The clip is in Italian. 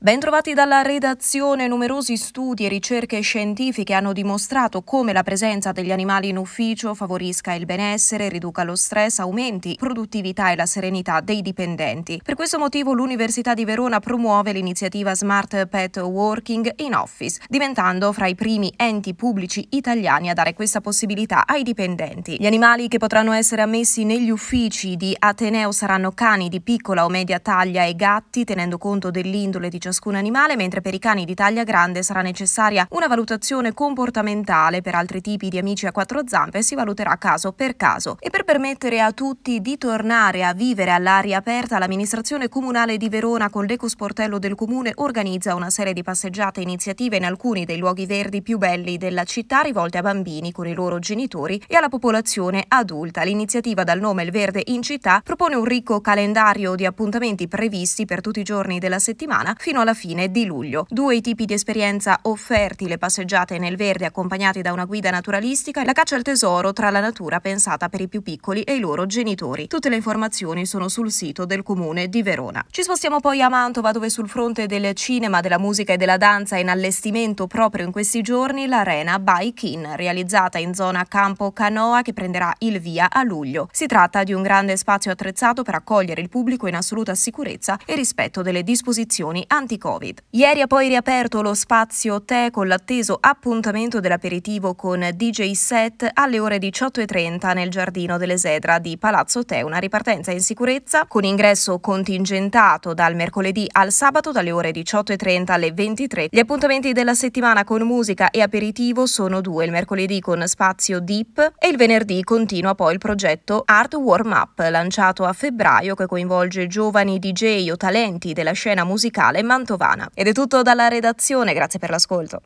Bentrovati dalla redazione. Numerosi studi e ricerche scientifiche hanno dimostrato come la presenza degli animali in ufficio favorisca il benessere, riduca lo stress, aumenti produttività e la serenità dei dipendenti. Per questo motivo l'Università di Verona promuove l'iniziativa Smart Pet Working in Office, diventando fra i primi enti pubblici italiani a dare questa possibilità ai dipendenti. Gli animali che potranno essere ammessi negli uffici di Ateneo saranno cani di piccola o media taglia e gatti, tenendo conto dell'indole di ciascun animale, mentre per i cani di taglia grande sarà necessaria una valutazione comportamentale. Per altri tipi di amici a quattro zampe si valuterà caso per caso. E per permettere a tutti di tornare a vivere all'aria aperta, l'amministrazione comunale di Verona con l'ecosportello del comune organizza una serie di passeggiate e iniziative in alcuni dei luoghi verdi più belli della città, rivolte a bambini con i loro genitori e alla popolazione adulta. L'iniziativa dal nome Il Verde in Città propone un ricco calendario di appuntamenti previsti per tutti i giorni della settimana fino alla fine di luglio. Due i tipi di esperienza offerti: le passeggiate nel verde accompagnati da una guida naturalistica e la caccia al tesoro tra la natura pensata per i più piccoli e i loro genitori. Tutte le informazioni sono sul sito del comune di Verona. Ci spostiamo poi a Mantova, dove sul fronte del cinema, della musica e della danza è in allestimento proprio in questi giorni l'Arena by Kin, realizzata in zona Campo Canoa, che prenderà il via a luglio. Si tratta di un grande spazio attrezzato per accogliere il pubblico in assoluta sicurezza e rispetto delle disposizioni anti-Covid. Ieri ha poi riaperto lo spazio tè con l'atteso appuntamento dell'aperitivo con DJ set alle ore 18:30 nel giardino dell'Esedra di Palazzo Tè, una ripartenza in sicurezza con ingresso contingentato dal mercoledì al sabato dalle ore 18:30 alle 23. Gli appuntamenti della settimana con musica e aperitivo sono due: il mercoledì con spazio deep e il venerdì continua poi il progetto Art Warm Up, lanciato a febbraio, che coinvolge giovani DJ o talenti della scena musicale mantovana. Ed è tutto dalla redazione, grazie per l'ascolto.